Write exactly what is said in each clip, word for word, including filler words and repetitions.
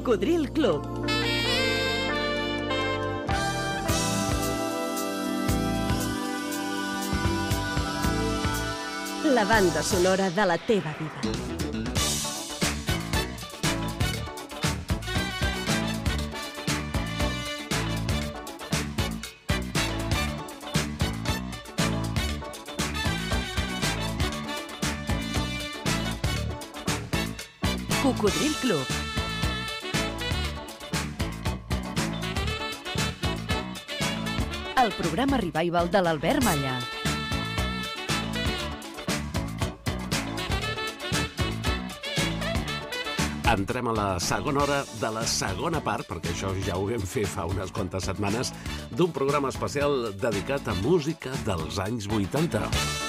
Cocodril Club. La banda sonora de la teva vida. Cocodril Club. El programa revival de l'Albert Malla. Entrem a la segona hora de la segona part, perquè això ja ho vam fer fa unes quantes setmanes, d'un programa especial dedicat a música dels anys vuitanta.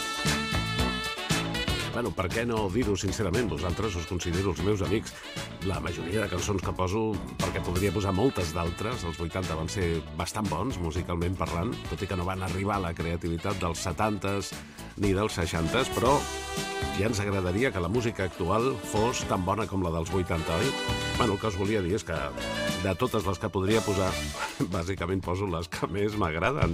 Bueno, per què no dir-ho sincerament? Vosaltres us considero els meus amics. La majoria de cançons que poso, perquè podria posar moltes d'altres, els vuitanta van ser bastant bons, musicalment parlant, tot i que no van arribar a la creativitat dels setantes ni dels seixantes, però ja ens agradaria que la música actual fos tan bona com la dels vuitanta, oi? Bueno, el que us volia dir és que de totes les que podria posar, bàsicament poso les que més m'agraden.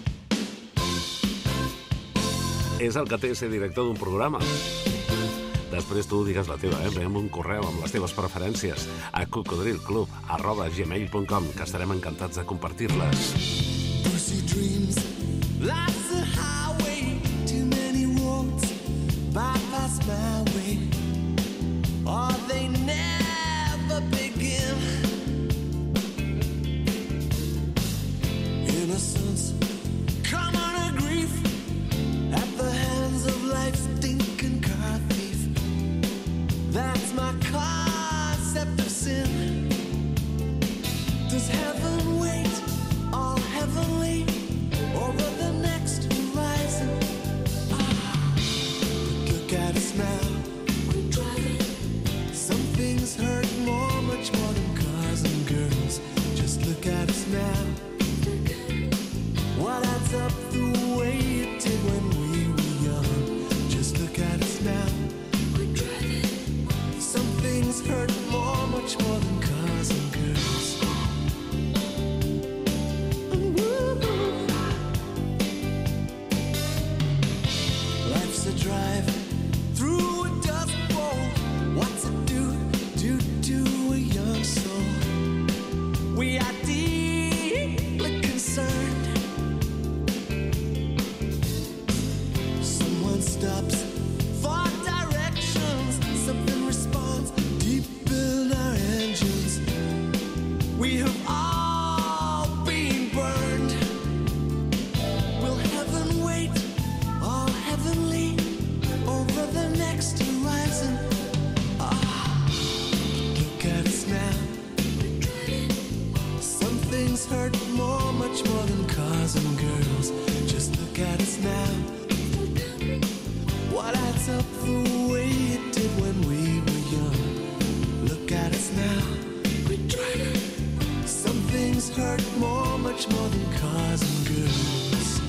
És el que té ser director d'un programa. Després tu digues la teva, eh? Enviem un correu amb les teves preferències a cocodrilclub arroba gmail punt com, que estarem encantats de compartir-les. Pussy dreams, life's a highway, too many roads, bypass my way, or they never begin. Innocence, common a grief, at the hands of life's stinking car thief. That's my concept of sin. Does heaven wait, all heavenly, over the next horizon? Ah, but look at us now, we're driving. Some things hurt more, much more than cars and girls. Just look at us now. What adds up the way it did when we were young? Just look at us now. We're driving. Some things hurt more, much more than cars and girls. Life's a drive through a dust bowl. What's it do, do, do a young soul? We are deeply concerned. Someone stops for directions, something responds deep in our engines. We have all been burned. Will heaven wait, all heavenly, over the next horizon? Ah, look at us now. Some things hurt more, much more than cars and girls. Just look at us now. What adds up the way it did when we were young? Look at us now. We're trying. Some things hurt more, much more than cars and girls.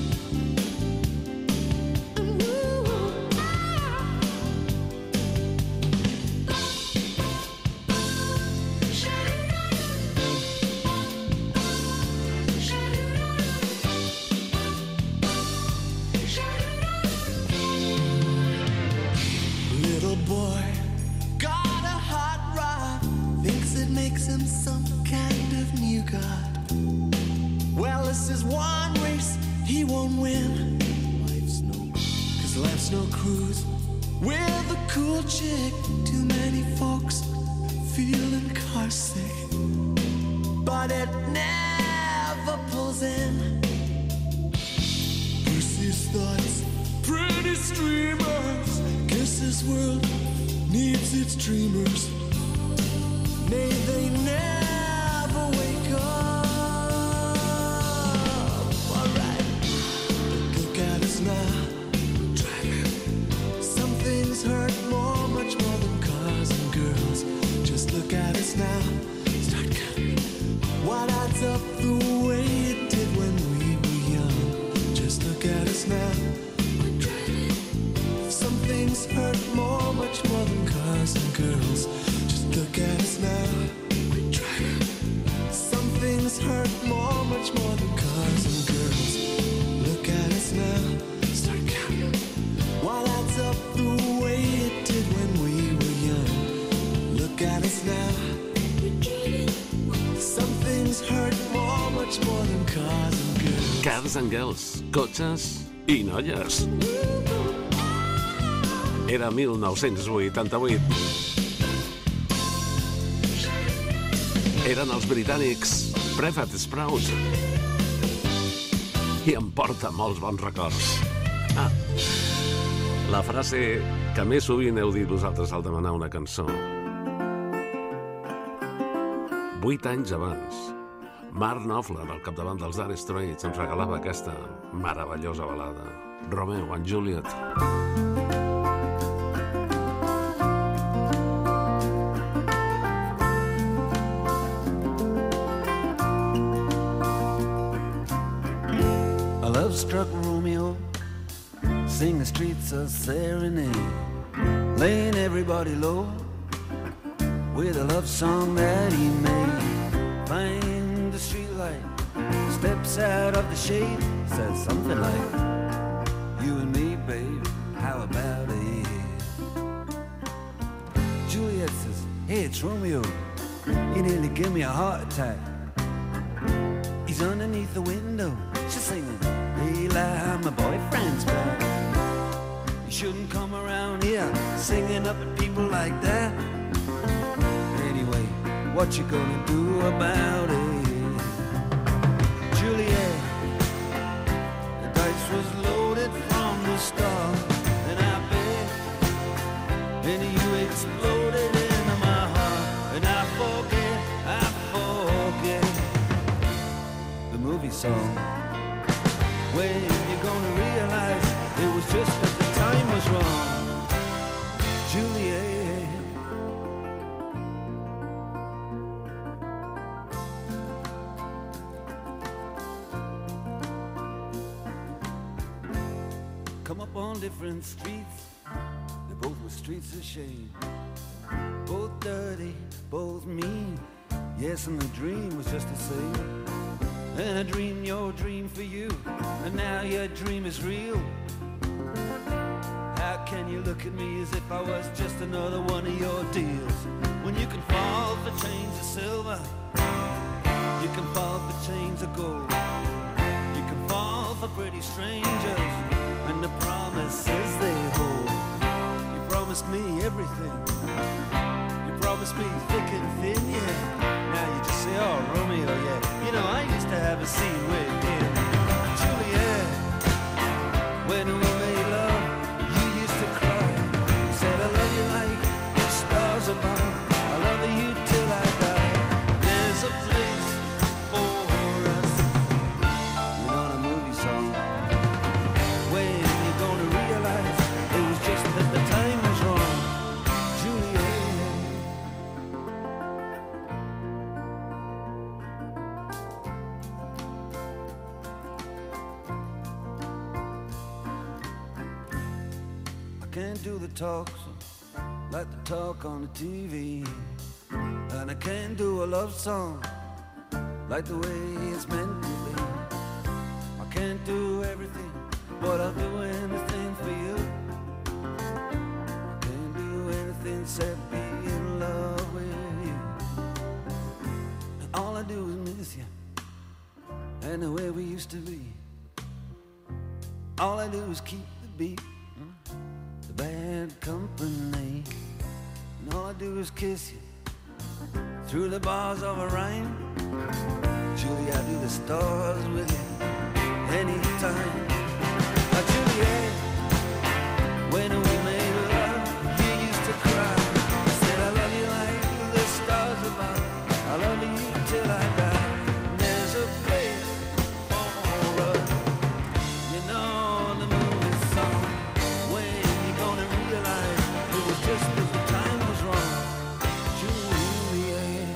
Little boy got a hot rod, thinks it makes him some kind of new god. Well, this is one race he won't win. Life's no, cause life's no cruise with a cool chick. Too many folks feeling car sick, but it never pulls in. Bruce's thoughts, pretty streamers. Guess this world needs its dreamers. May they never wake up. Alright, look at us now. Driving. Some things hurt more, much more than cars and girls. Just look at us now. Start counting. What adds up the way it did when we were young? Just look at us now. Some things hurt more, much more than cars and girls. Just look at us now. Cars and Girls, cotxes i noies. Era mil nou-cents vuitanta-vuit. Eren els britànics Prefat Sprout. I em porta molts bons records. Ah, la frase que més sovint heu dit vosaltres al demanar una cançó. Vuit anys abans, Mark Knopfler, al capdavant dels Dire Straits, ens regalava aquesta meravellosa balada, Romeo and Juliet. Love-struck Romeo, sing the streets a serenade, laying everybody low with a love song that he made. Find the streetlight, steps out of the shade, says something like, you and me, babe, how about it? Juliet says, hey, it's Romeo, you nearly give me a heart attack. He's underneath the window, she's singing, Eli, my boyfriend's back. You shouldn't come around here singing up at people like that. Anyway, what you gonna do about it? Juliet, the dice was loaded from the start, and I bet, and you exploded into my heart, and I forget, I forget the movie song. When you're gonna realize it was just that the time was wrong, Juliet. Come up on different streets, they both were streets of shame. Both dirty, both mean, yes, and the dream was just the same. And I dreamed your dream for you, and now your dream is real. How can you look at me as if I was just another one of your deals? When you can fall for chains of silver, you can fall for chains of gold, you can fall for pretty strangers, and the promises they hold. You promised me everything, you promised me thick and thin, yeah. Now you just say, oh, Romeo, yeah. You know, I used to have a scene with him. Juliet, when we made love, you used to cry. You said, I love you like the stars above. I love you till I die. There's a place for us. You know, the movie song. When you're gonna realize it was just that the time was wrong. Juliet. Can't do the talk so like the talk on the T V, and I can't do a love song like the way it's meant to be. I can't do everything, but I'll do anything for you. I can't do anything except be in love with you. And all I do is miss you and the way we used to be. All I do is keep the beat, bad company, and all I do is kiss you through the bars of a rhyme. Julie, I do the stars with you anytime. Oh, Juliet, when we made love, you used to cry. I said I love you like the stars above. I love you till I die. And there's a place for us. You know the movie song. Just as the time was wrong, Juliet.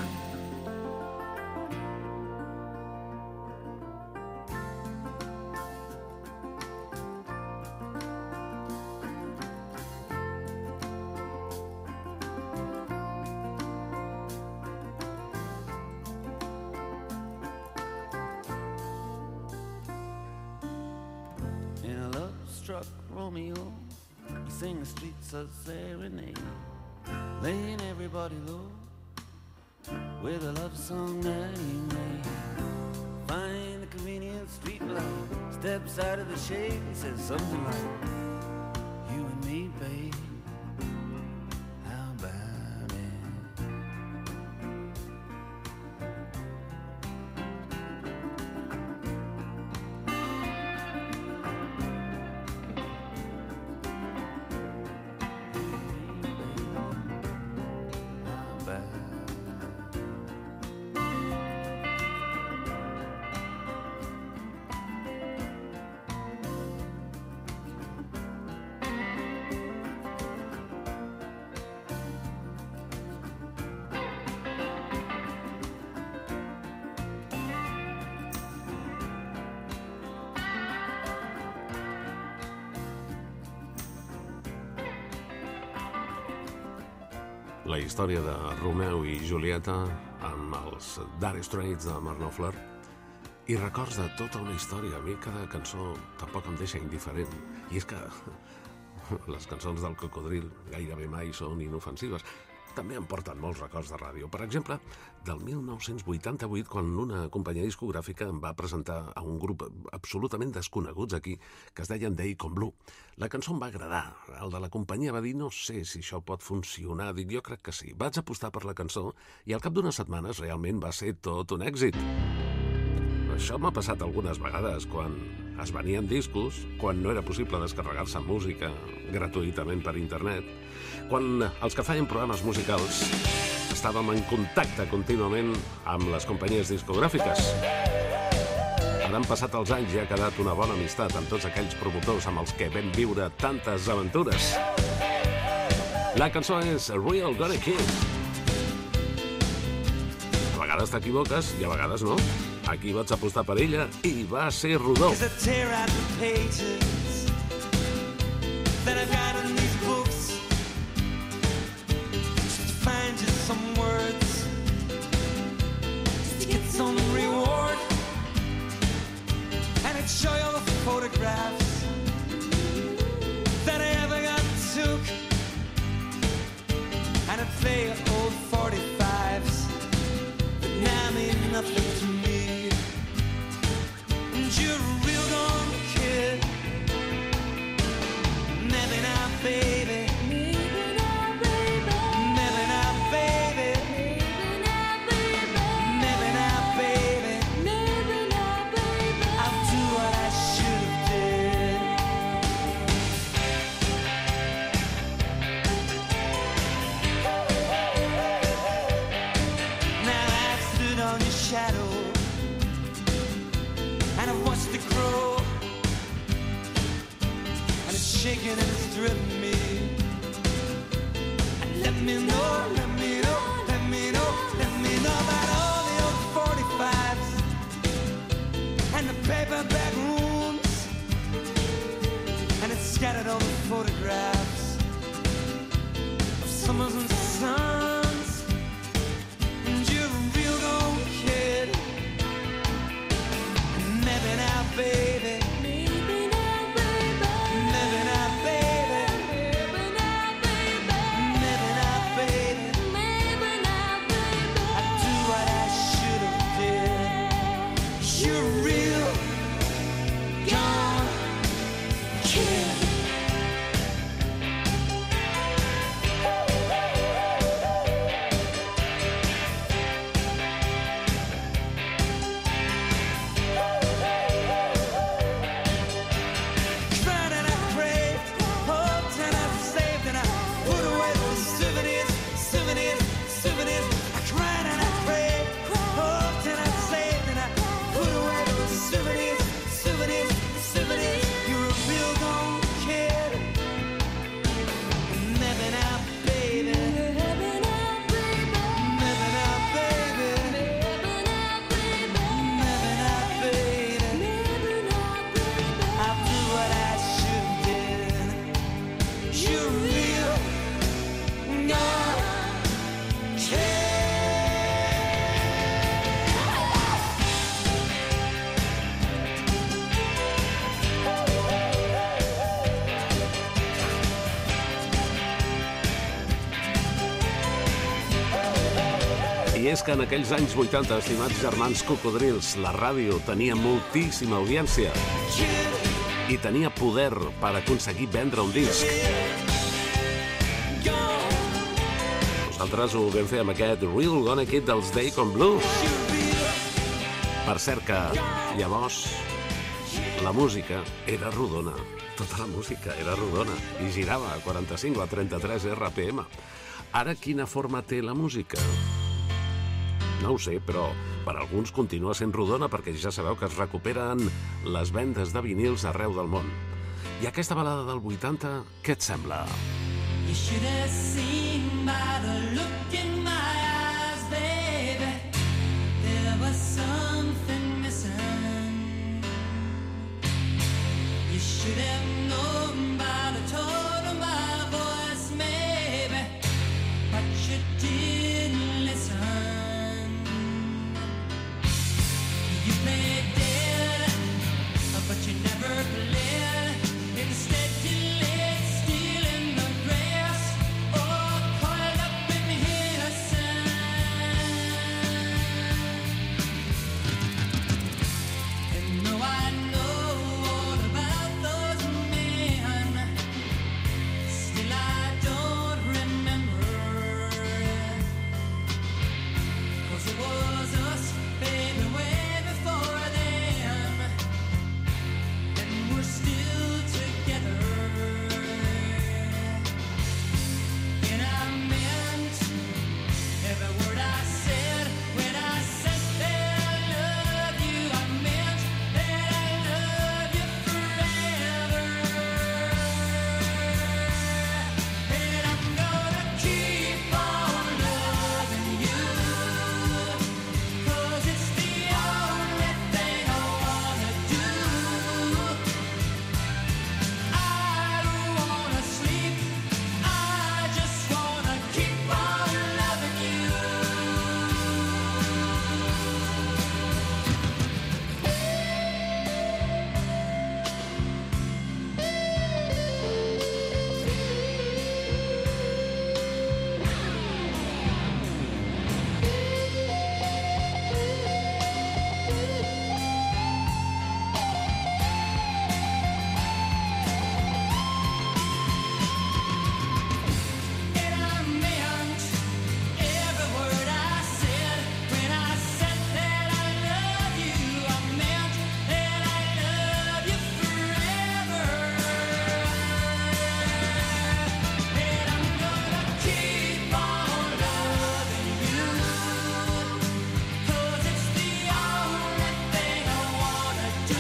In a love-struck Romeo, he sang the streets a serenade, laying everybody low with a love song that he made. Find the convenient street light, steps out of the shade and says something like, you and me, babe, how about it? How about it? La història de Romeu i Julieta amb els Dire Straits de Mark Knopfler i records de tota una història. A mi cada cançó tampoc em deixa indiferent. I és que les cançons del Cocodril gairebé mai són inofensives. També em porten molts records de ràdio. Per exemple, del mil nou-cents vuitanta-vuit, quan una companyia discogràfica em va presentar a un grup absolutament desconeguts aquí, que es deien Deacon Blue. La cançó em va agradar. El de la companyia va dir, no sé si això pot funcionar. Dic, jo crec que sí. Vaig apostar per la cançó i al cap d'unes setmanes realment va ser tot un èxit. Això m'ha passat algunes vegades quan es venien discos, quan no era possible descarregar-se música gratuïtament per internet, quan els que feien programes musicals estàvem en contacte contínuament amb les companyies discogràfiques. Ara han passat els anys i ha quedat una bona amistat amb tots aquells promotors amb els que vam viure tantes aventures. La cançó és Real Gonna Kid. A vegades t'equivoques i a vegades no. Aquí vaig apostar per ella i va ser rodó. That I've got in these books, just to find you some words, just to get some reward, and I'd show you all the photographs that I ever got took, and I'd play old forty-fives that now mean nothing to me, and you're a real gone kid. Maybe now, baby. Maybe now, baby. Maybe now, baby. Maybe now, baby. Maybe now, baby. I'll do what I should have did. Now I've stood on your shadow and I've watched it grow. Shaking and it's driven me. And let me know, let me know, let me know, let me know about all the old forty-fives and the paperback rooms, and it's scattered all the photographs of summers and suns. And you're a real old kid. And maybe now, baby. és que en aquells anys vuitanta, estimats germans cocodrils, la ràdio tenia moltíssima audiència i tenia poder per aconseguir vendre un disc. Nosaltres ho vam fer amb aquest Real Gonna Kid dels Deacon Blues. Per cert que, llavors, la música era rodona. Tota la música era rodona i girava a quaranta-cinc o a trenta-tres R P M. Ara quina forma té la música? No ho sé, però per alguns continua sent rodona perquè ja sabeu que es recuperen les vendes de vinils arreu del món. I aquesta balada del vuitanta, què et sembla? You should have seen by the look in my eyes, baby. There was something missing. You should have known by the tone of my voice, maybe, but you didn't listen. You played dead, but you never played. Instead you laid still in the grass, or coiled up in here and though I know all about those men, still I don't remember, 'cause it was us, baby, way before then, and we're still together. And I meant every word I said when I said that I love you. I meant that I love you forever. And I'm gonna keep on loving you, 'cause it's the only thing I wanna do. I don't wanna sleep, I just wanna keep on loving you. And I meant every word I said when I said that I love you. I meant that I love you forever. And I'm gonna keep on loving you, 'cause it's the only thing I wanna do.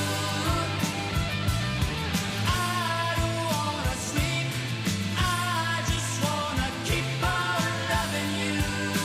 I don't wanna sleep, I just wanna keep on loving you.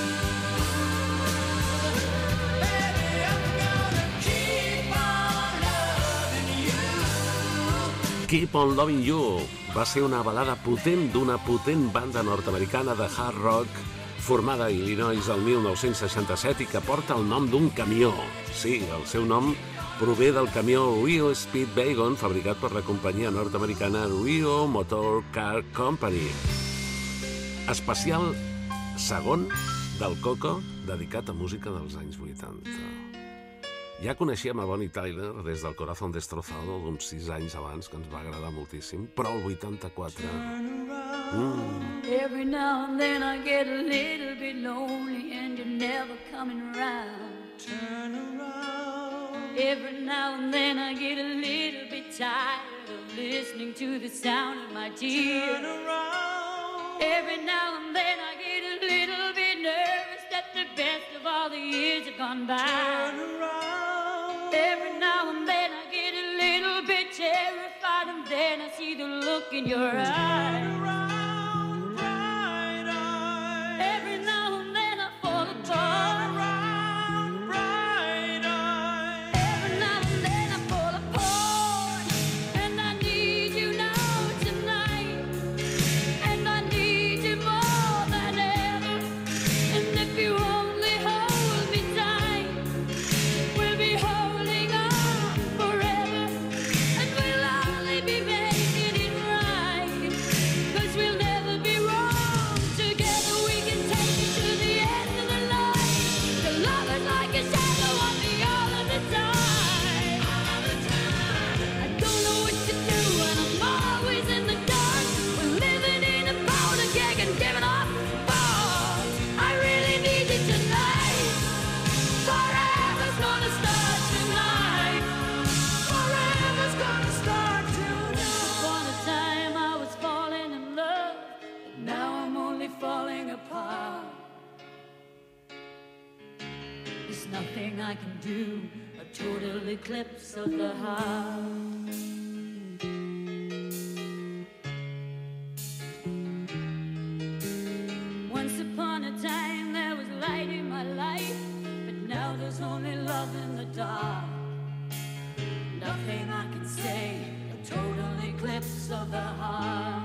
Baby, I'm gonna keep on loving you. Keep on Loving You va ser una balada potent d'una potent banda nord-americana de hard rock formada a Illinois el mil nou-cents seixanta-set i que porta el nom d'un camió. Sí, el seu nom prové del camió Rio Speedwagon fabricat per la companyia nord-americana Rio Motor Car Company. Especial segon del Coco dedicat a música dels anys vuitanta. Ja coneixíem a Bonnie Tyler des del Corazón Destrozado d'uns sis anys abans, que ens va agradar moltíssim, però el vuitanta-quatre... Mm, Every now and then I get a little bit lonely and you're never coming around. Turn around. Every now and then I get a little bit tired of listening to the sound of my tears. Turn around. Every now and then I get a little bit nervous that the best of all the years have gone by. Turn around. Every now and then I get a little bit terrified and then I see the look in your eyes. Around, bright eyes. Every now and then I fall apart. Around, bright eyes. Every now and then I fall apart, and I need you now tonight, and I need you more than ever. And if you only hold me tight, we'll be holding on forever, and we'll only be making it right, 'cause we'll There's nothing I can do, a total eclipse of the heart. Once upon a time there was light in my life, but now there's only love in the dark. Nothing I can say, a total eclipse of the heart.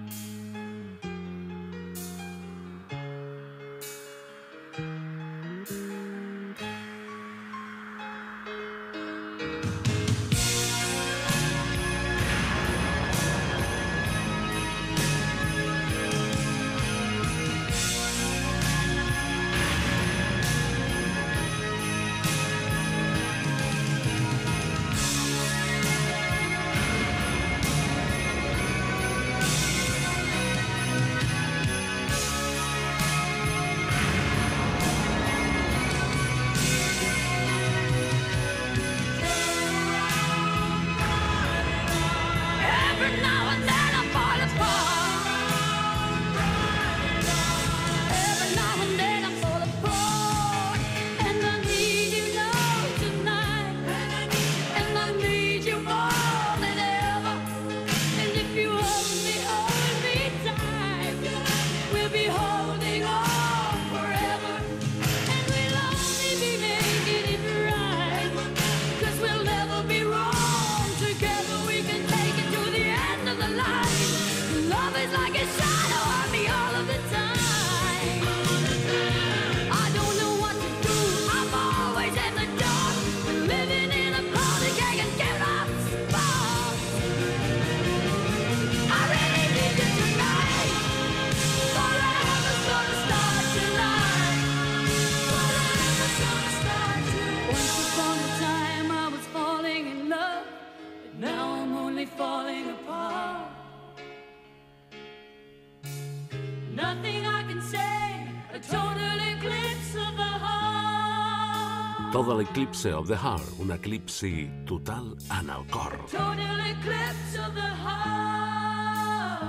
Todo l'eclipse of the heart, un eclipsi total en el cor. Total eclipse of the heart.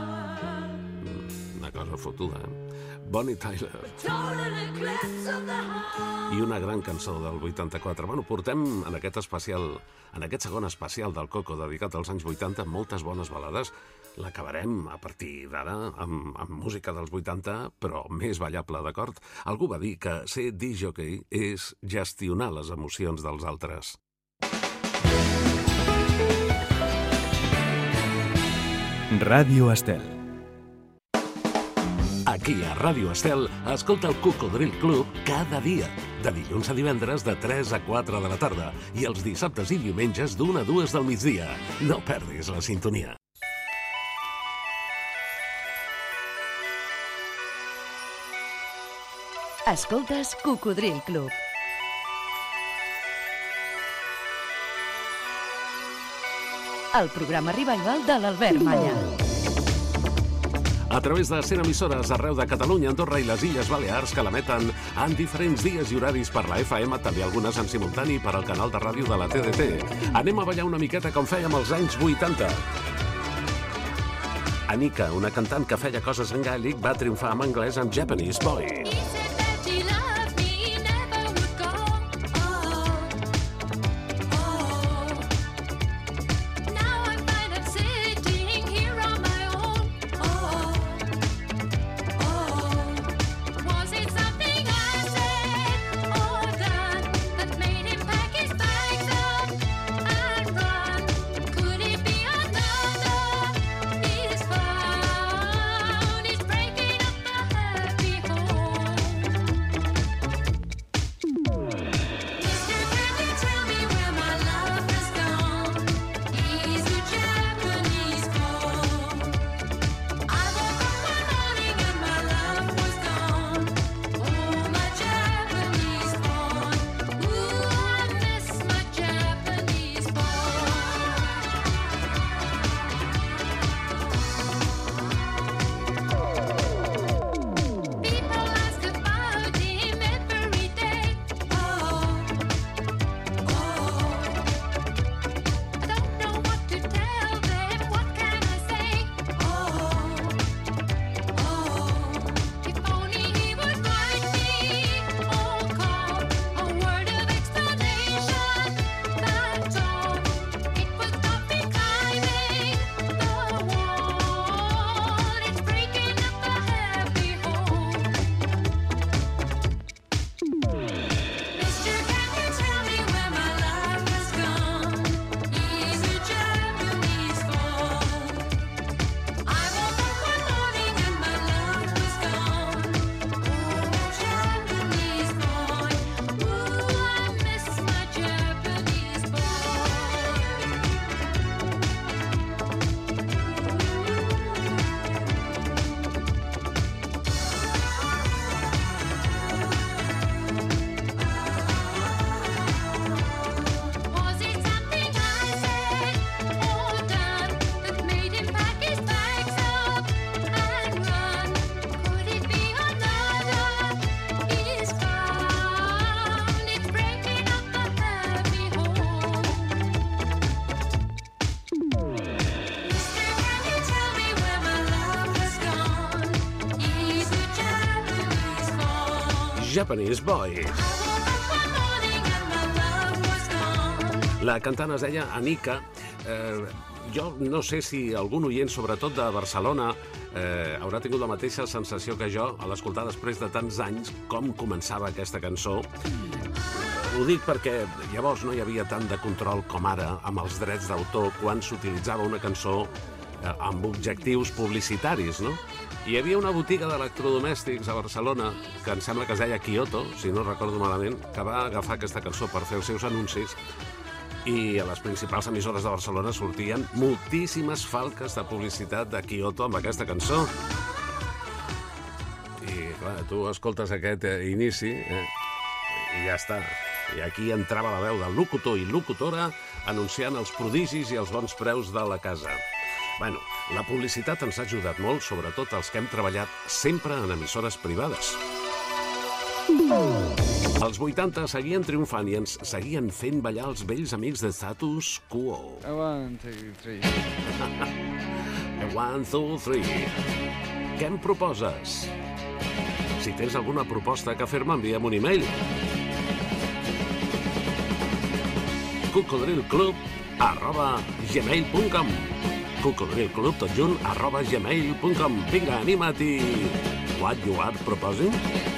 Una cosa fotuda, eh? Bonnie Tyler. Total eclipse of the heart. I una gran cançó del vuitanta-quatre. Bueno, portem en aquest especial, en aquest segon especial del Coco dedicat als anys vuitanta, moltes bones balades. L'acabarem a partir d'ara amb, amb música dels vuitanta, però més ballable, d'acord? Algú va dir que ser disc-jockey és gestionar les emocions dels altres. Ràdio Estel. Aquí a Ràdio Estel, escolta el Cocodril Club cada dia, de dilluns a divendres de tres a quatre de la tarda i els dissabtes i diumenges d'una a dues del migdia. No perdis la sintonia. Escoltes Cocodril Club. El programa revival de l'Albert Malla. A través de cent emissores arreu de Catalunya, Andorra i les Illes Balears que l'emeten en diferents dies i horaris per la F M, també algunes en simultani per al canal de ràdio de la T D T. Anem a ballar una miqueta com fèiem als anys vuitanta. Anika, una cantant que feia coses en gàl·lic, va triomfar en anglès amb Japanese Boy. Japanese Boy. La cantant es deia Anika. Eh, jo no sé si algun oient, sobretot de Barcelona, eh, haurà tingut la mateixa sensació que jo a l'escoltar després de tants anys com començava aquesta cançó. Ho dic perquè llavors no hi havia tant de control com ara amb els drets d'autor quan s'utilitzava una cançó eh, amb objectius publicitaris, no? Hi havia una botiga d'electrodomèstics a Barcelona que em sembla que es deia Kyoto, si no recordo malament, que va agafar aquesta cançó per fer els seus anuncis, i a les principals emissores de Barcelona sortien moltíssimes falques de publicitat de Kyoto amb aquesta cançó. I clar, tu escoltes aquest eh, inici eh, i ja està. I aquí entrava la veu del locutor i locutora anunciant els prodigis i els bons preus de la casa. Bueno, la publicitat ens ha ajudat molt, sobretot els que hem treballat sempre en emissores privades. Els vuitanta seguien triomfant i ens seguien fent ballar els vells amics de Status Quo. One, two, three. One, two, three. Què em proposes? Si tens alguna proposta que fer-me, envia'm un e-mail. cocodrilclub arroba gmail punt com cocodrilclub tot junt arroba gmail punt com. Vinga, anima't i... What you are proposing?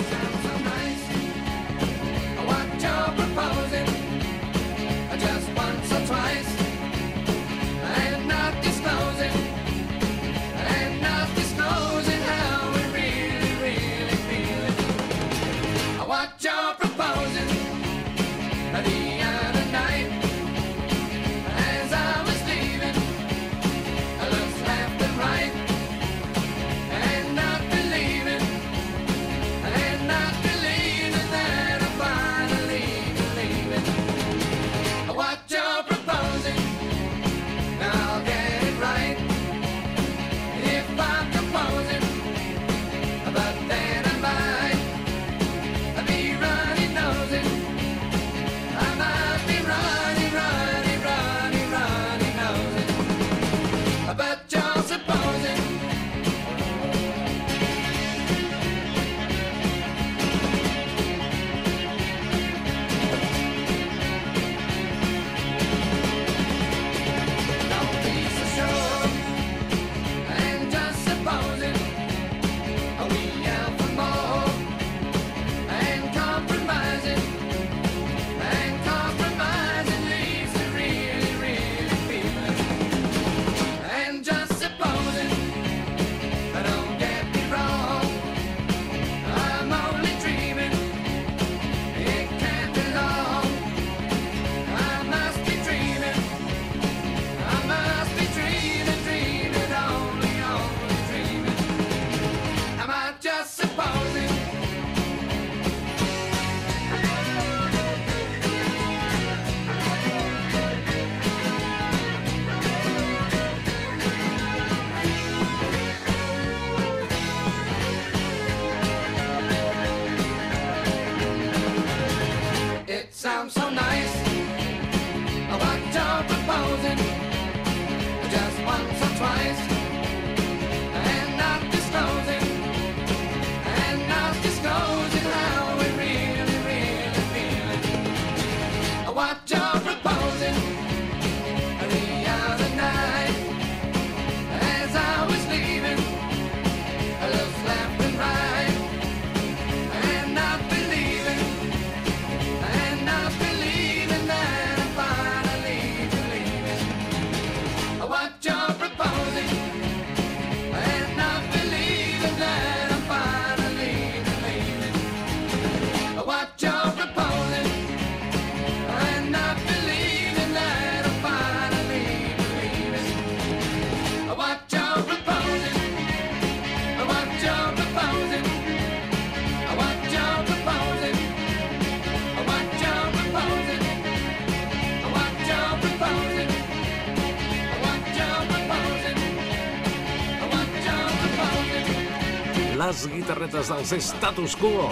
Les guitarretes dels Status Quo.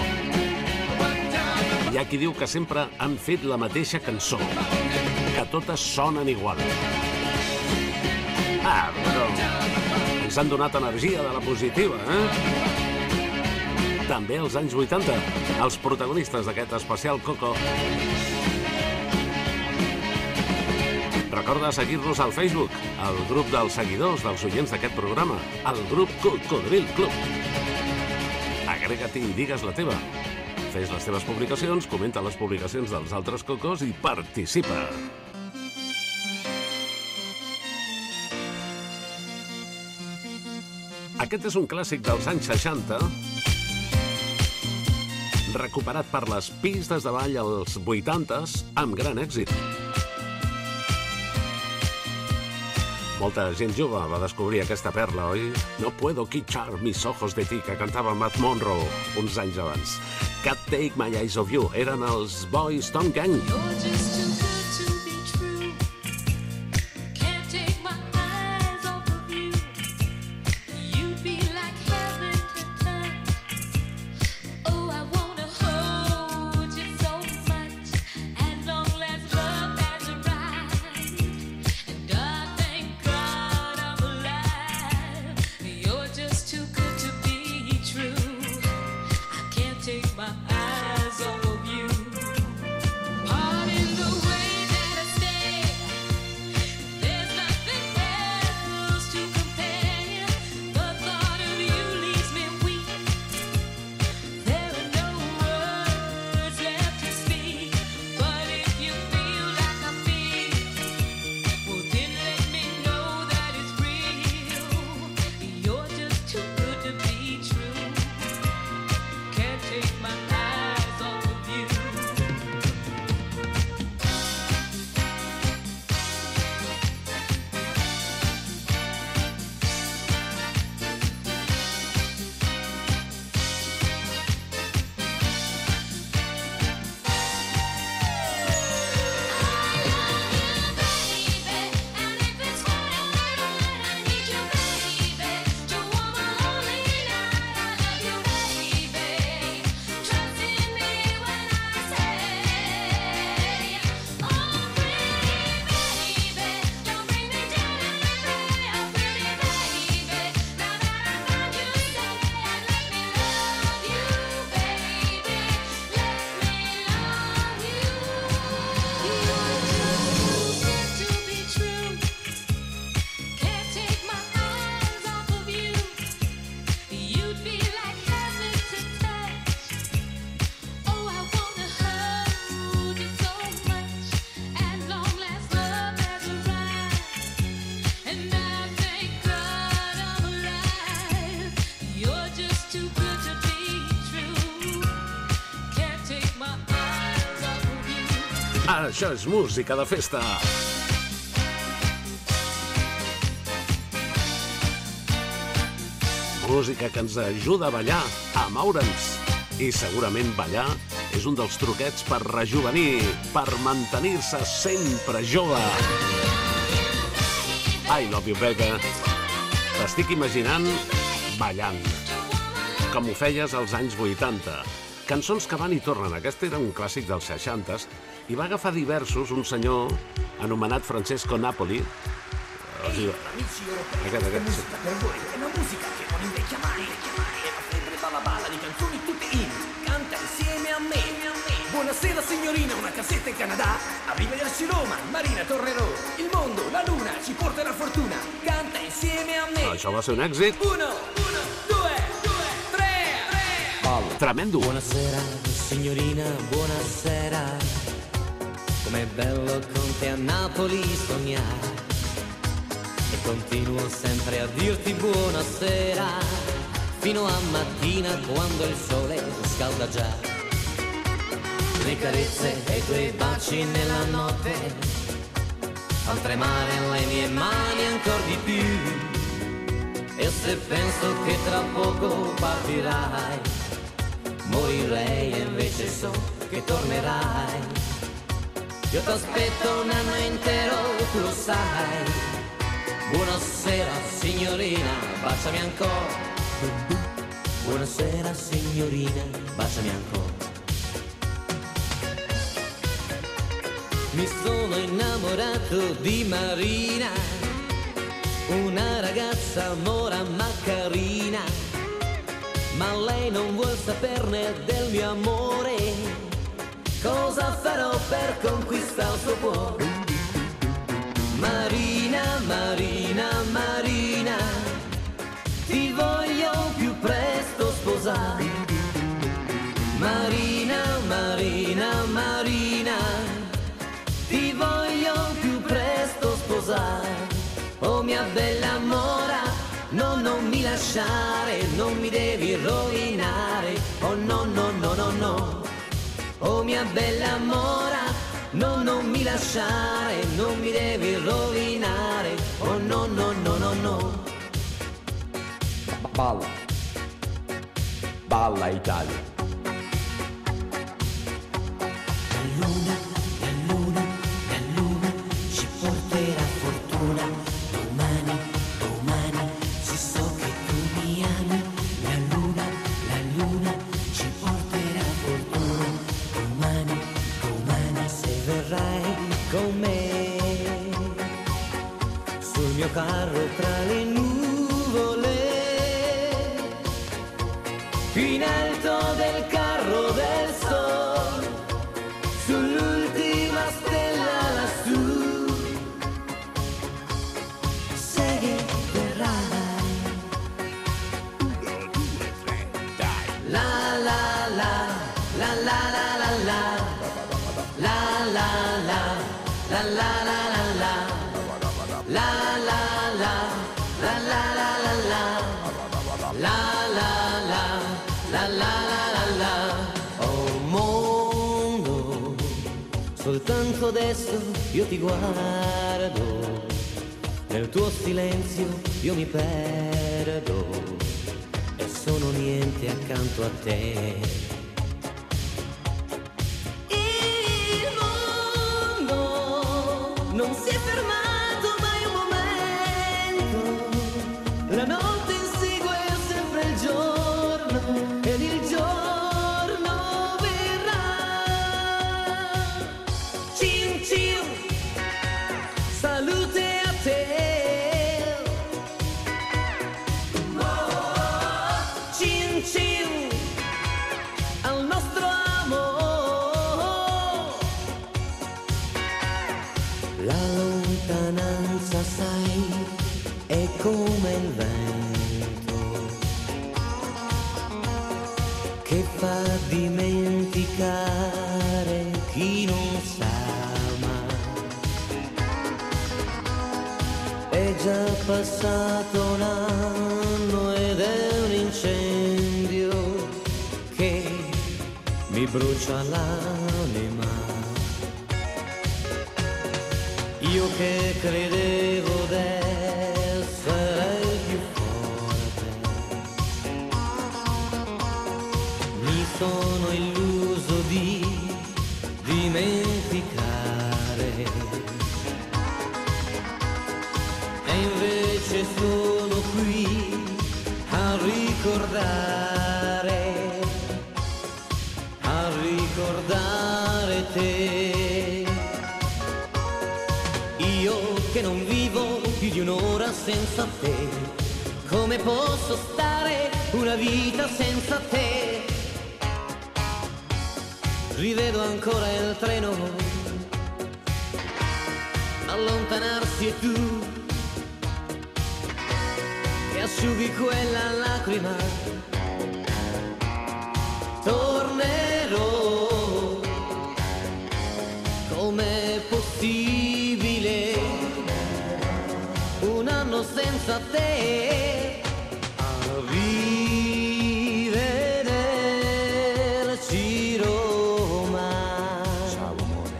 Hi ha qui diu que sempre han fet la mateixa cançó, que totes sonen igual. Ah, però ens han donat energia de la positiva, eh? també als anys vuitanta, els protagonistes d'aquest especial Coco. Recorda seguir-nos al Facebook, al grup dels seguidors dels oients d'aquest programa, al grup Cocodril Club. Agrega-t'hi i digues la teva. Fes les teves publicacions, comenta les publicacions dels altres cocos i participa. Aquest és un clàssic dels anys seixanta, recuperat per les pistes de ball als vuitantes amb gran èxit. Molta gent jove va descobrir aquesta perla, oi? No puedo quitar mis ojos de ti, que cantava Matt Monro uns anys abans. Can't take my eyes off you, eren els Boys Town Gang. You're just too good to be true. Can't take my eyes off of you. You'd be like heaven to touch. Oh, I wanna hold you so much. As long as love has arrived. And I thank God I'm alive. You're just too good to be true. I can't take my eyes off of you. Pardon the way that I stay. There's nothing else to compare. The thought of you leaves me weak. There are no words left to speak. But if you feel like I feel, well then let me know that it's real. You're just too good to be true. Can't take my eyes off of you. Això és música de festa. Música que ens ajuda a ballar, a moure'ns. I segurament ballar és un dels truquets per rejuvenir, per mantenir-se sempre jove. I love you, baby. T'estic imaginant ballant, com ho feies als anys vuitanta. Cançons que van i tornen. Aquest era un clàssic dels seixantes i va agafar diversos un senyor anomenat Francesco Napoli. O sigui, aquest, aquest. Musica per voi è una musica che non invecchia mai. È una febbre balla balla di canzoni tutte in. Canta insieme a me. Buonasera signorina, una cassetta in Canada. Arrivederci Roma, Marina tornerò. Il mondo, la luna ci porterà fortuna. Canta insieme a me. Això va ser un èxit. Uno, uno, due, due, tre, tre. Tremendo. Buonasera signorina, buonasera. Com'è bello con te a Napoli sognare. E continuo sempre a dirti buonasera fino a mattina quando il sole scalda già. Le carezze e i tuoi baci nella notte fan tremare le mie mani ancora di più. E se penso che tra poco partirai, morirei e invece so che tornerai. Io t'aspetto un anno intero, tu lo sai. Buonasera signorina, baciami ancora. Buonasera signorina, baciami ancora. Mi sono innamorato di Marina, una ragazza mora ma carina. ma lei non vuol saperne del mio amore. Cosa farò per conquistare il suo cuore? Marina, Marina, Marina, ti voglio più presto sposare. Marina, Marina, Marina, ti voglio più presto sposare. Oh mia bella mora, no, non mi lasciare, non mi devi rovinare. Oh no, no, no, no, no. Oh mia bella mora, no, non mi lasciare, non mi devi rovinare. Oh no, no, no, no, no. Balla, balla Italia. La luna, la luna, la luna ci porterà fortuna. Domani, domani, se so che tu mi ami. La luna, la luna ci porterà fortuna. Domani, domani, Se verrai con me sul mio carro tra le nuvole, più in alto del carro del sol, sull'ultima stella lassù, sai che verrai. La la la, la la la la la, la la la, la la la la la, la la la, la la la la la, la la la, la la la la la. Oh mondo, soltanto adesso io ti guardo, nel tuo silenzio io mi perdo e sono niente accanto a te. Il mondo non si è fermato mai un momento, la notte insegue sempre il giorno ed il giorno verrà. Cin cin, salute a te. Cin cin, al nostro amore. La lontananza, sai, è come il vento che fa dimenticare chi non sa mai. È già passato un anno ed è un incendio che mi brucia l'anima. Io che credevo d'essere più forte, mi sono illuso di dimenticare, e invece sono qui a ricordare, a ricordare te. Io che non vivo più di un'ora senza te, come posso stare una vita senza te? Rivedo ancora il treno allontanarsi e tu che asciughi quella lacrima. Tornerò, com'è possibile un anno senza te? A rivederci Roma. Ciao amore.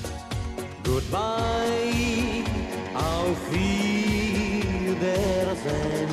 Goodbye, auf Wiedersehen.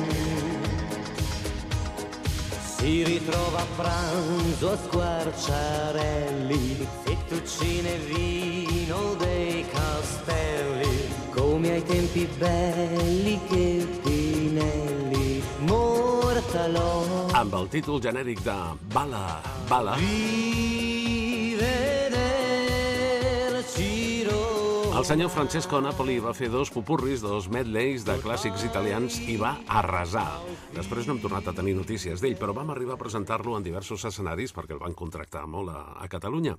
Si ritrova a pranzo a Squarciarelli, fettuccine e vino dei castelli, come ai tempi belli che Pinelli mortalò. Amb el títol genèric de Bala, Bala, Rivederci Roma. El senyor Francesco Napoli va fer dos popurris, dos medleys de clàssics italians i va arrasar. Després no hem tornat a tenir notícies d'ell, però vam arribar a presentar-lo en diversos escenaris perquè el van contractar molt a, a Catalunya.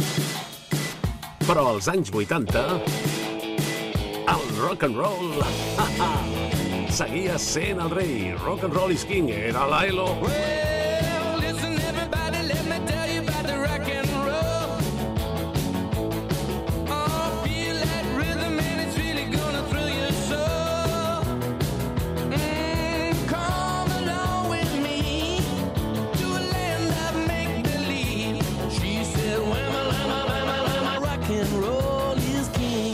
Però als anys vuitanta, el rock and roll seguia sent el rei. Rock and roll is king, era l'Ailo. Well, listen everybody, let me tell you about the rock and roll. Oh, feel that rhythm and it's really gonna thrill your soul. Mm, come along with me to a land of make-believe. She said, whamma, lamma, lamma, lamma, rock and roll is king.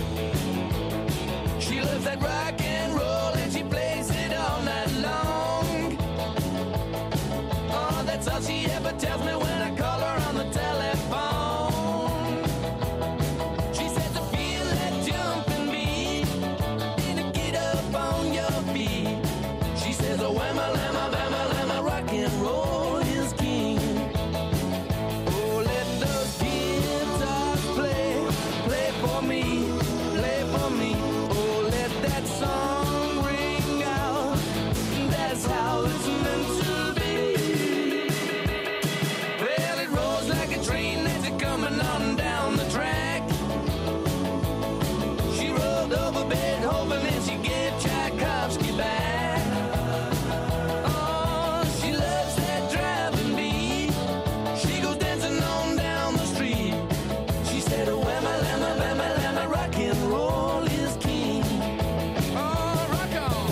She loves that rock and roll and she plays it all night long. Oh, that's all she ever tells me when I call her on the telephone. She says to feel that jumping beat and to get up on your feet. She says, oh, whamma, lamma, bamma, lamma, rock and roll is king. Oh, let those guitars play, play for me, play for me. Oh, let that song ring out. That's how it's meant to be. Well, it rolls like a train as it's coming on down the track. She rolled over Beethoven and she gave Tchaikovsky back. Oh, she loves that driving beat. She goes dancing on down the street. She said, oh, whamma, lamma, bamma, lamma, rock and roll is king. Oh, rock on.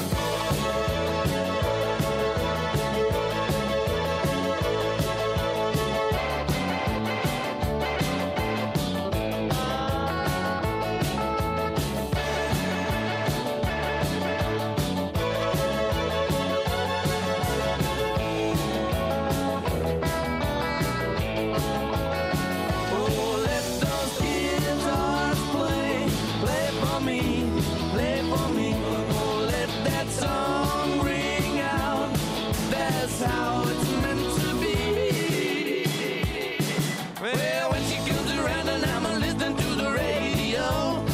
Oh, let those guitars play, play for me, play for me. Oh, let that song ring out. That's how it's meant to be. Well, when she comes around and I'm listening to the radio,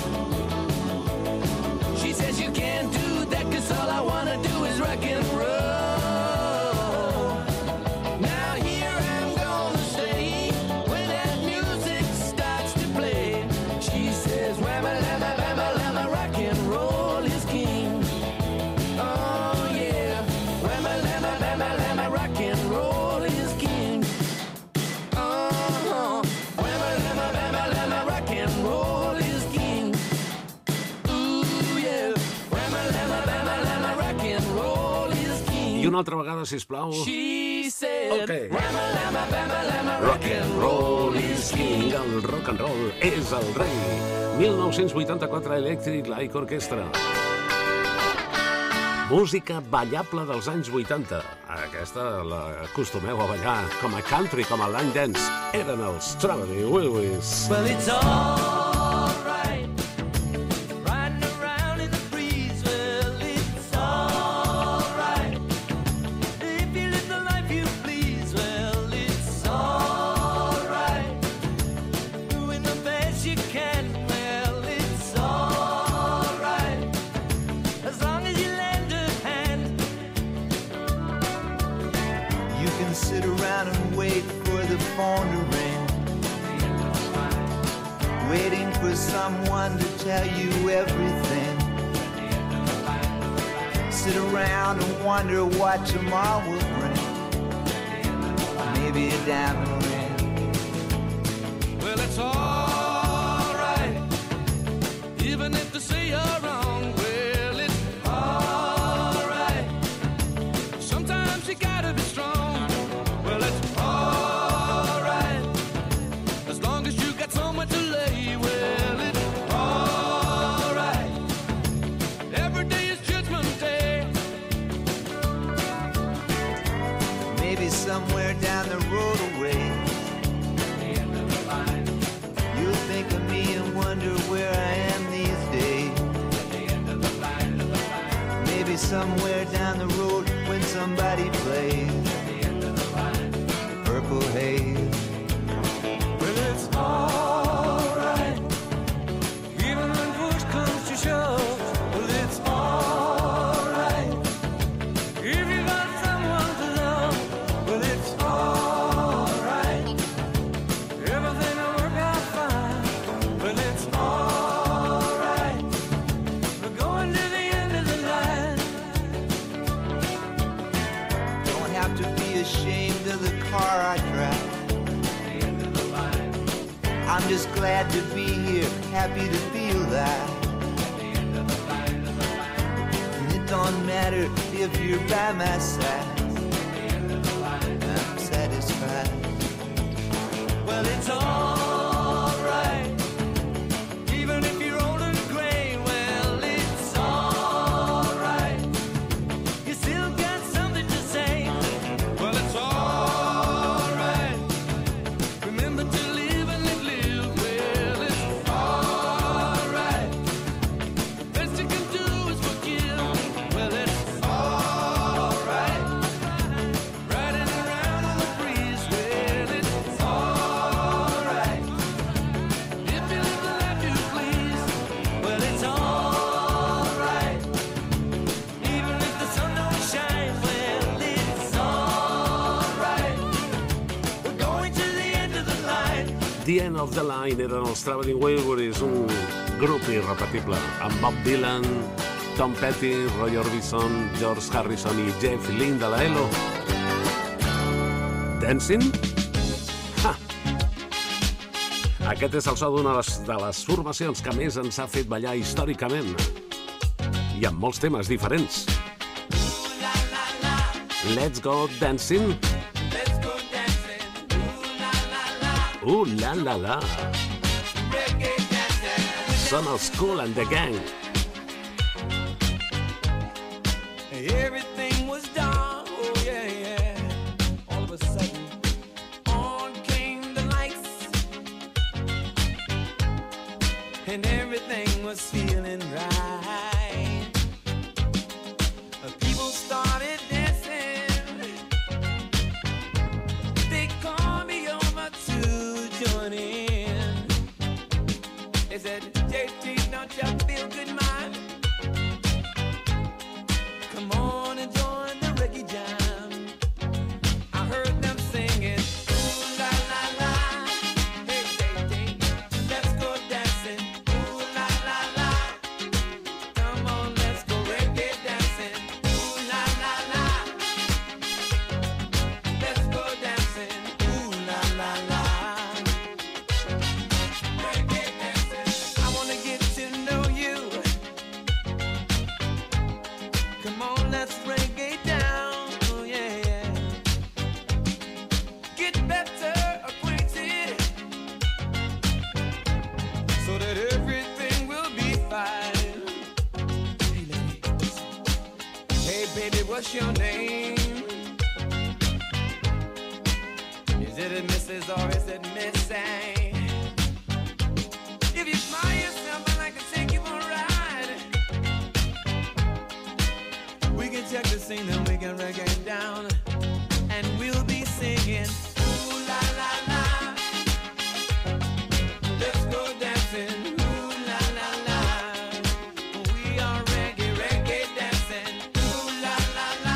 she says you can't do that 'cause all I wanna do is rock and roll. Now here I'm gonna stay when that music starts to play. She says, whamma, lamma, bamma, lamma, rock and roll is king. Oh yeah, whamma, lamma, bamma, lamma, rock and roll is king. Uh-huh, whamma, lamma, bamma, lamma, rock and roll is king. Ooh yeah, whamma, lamma, bamma, lamma, rock and roll is king. I una altra vegada, sisplau. She said, Okay. whamma, lamma, bamma, lamma, Rock and roll is king. El rock and roll és el rei. mil nou-cents vuitanta-quatre, Electric Light Orchestra. Música ballable dels anys vuitanta. Aquesta l'acostumeu a ballar com a country, com a line dance. Eren els Traveling Wilburys. well, it's all right. Riding around in the breeze, well, it's all right. If you live the life you please, well, it's all right. Doing the best you can, well, it's all right. As long as you lend a hand. You can sit around and wait for the phone to ring, waiting for someone to tell you everything. Sit around and wonder what tomorrow will bring. Maybe a diamond ring. Well, it's all right. Even if they say you're wrong, well, it's all right. Sometimes you gotta be strong. Well, it's all right. As long as you got somewhere to lay, well, it's all right. Every day is Judgment Day. Maybe somewhere down the road away, you'll think of me and wonder where I am these days. Maybe somewhere down the road when somebody plays Purple Haze. Well, it's all right. ashamed of the car I drive. I'm just glad to be here, happy to be alive. And it don't matter if you're by my side, I'm satisfied. Well, it's alright, even if you're old and gray. Well, it's alright, you still got something to say. Well, it's alright, remember to live and live, live. Well, it's alright, the best you can do is forgive. Well, it's alright, riding around on the breeze. Well, it's alright, if you live the life you please. Well, it's alright, even if the sun don't shine. Well, it's alright, we're going to the end of the line. The End of the Line eren els Traveling Wilburys, un grup irrepetible, amb Bob Dylan, Tom Petty, Roy Orbison, George Harrison i Jeff Lynne de la E L O. Dancing? Ha! Aquest és el so d'una de les, de les formacions que més ens ha fet ballar històricament, i amb molts temes diferents. Let's Go Dancing. Let's go dancing, ooh la la la, Uh, la la la. reggae dancing. Són els Kool and the Gang. Everything was dark, oh yeah, yeah. All of a sudden, on came the lights, and everything was feeling right. Uh, People started dancing. They called me over to join in. They said, J T, don't you feel good, man? Come on and join the reggae jam. I heard them singing, ooh la la la. Hey, hey, hey, let's go dancing, ooh la la la. Come on, let's go reggae dancing, ooh la la la. Let's go dancing, ooh la la la. Reggae dancing, I wanna get to know you. Come on, let's reggae down, oh yeah, yeah. Get better acquainted, so that everything will be fine. Hey ladies, hey baby, what's your name? Is it a Missus or is it Missy? If you smile yourself, I'd like to take you for a ride. We can check the scene and we can reggae down, and we'll be singing, ooh la la la. Let's go dancing, ooh la la la. We are reggae, reggae dancing, ooh la la la.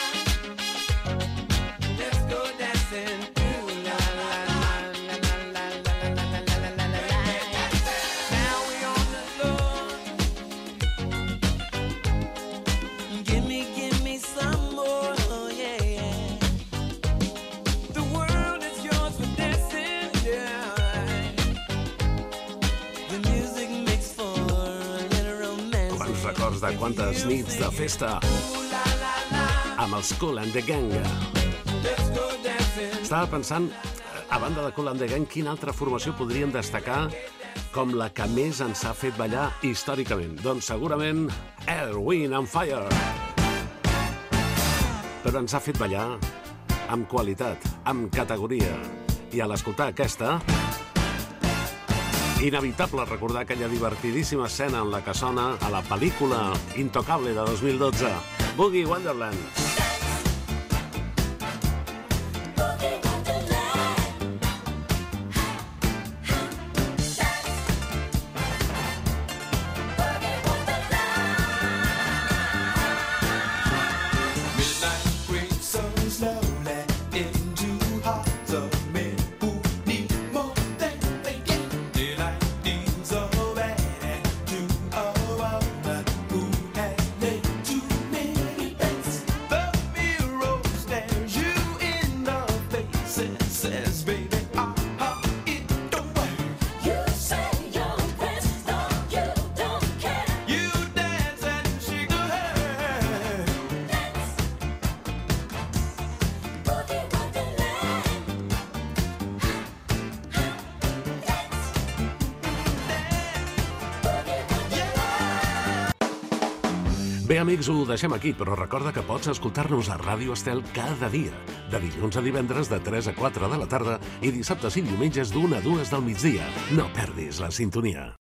Let's go dancing, ooh la la la la la la la la la la la la. Now we on the floor. Give me, give me some more, oh yeah, yeah. The world is yours for dancing, yeah. The music makes for a little romance. Quants records de quantes nits de festa Ooh la la la, amb els Kool and the Gang. let's go dancing. Estava pensant, a banda de Kool and the Gang, quina altra formació podríem destacar com la que més ens ha fet ballar històricament? Doncs segurament Earth, Wind and Fire. Però ens ha fet ballar amb qualitat, amb categoria. I a l'escoltar aquesta, inevitable recordar aquella divertidíssima escena en la que sona a la pel·lícula Intocable de dos mil dotze, Boogie Wonderland. Midnight brings so slowly into hearts of men who need more than they get. Daylight needs a man to a woman who has made too many bets. The Bé, amics, ho deixem aquí, però recorda que pots escoltar-nos a Ràdio Estel cada dia, de dilluns a divendres de tres a quatre de la tarda i dissabtes i diumenges d'una a dues del migdia. No perdis la sintonia.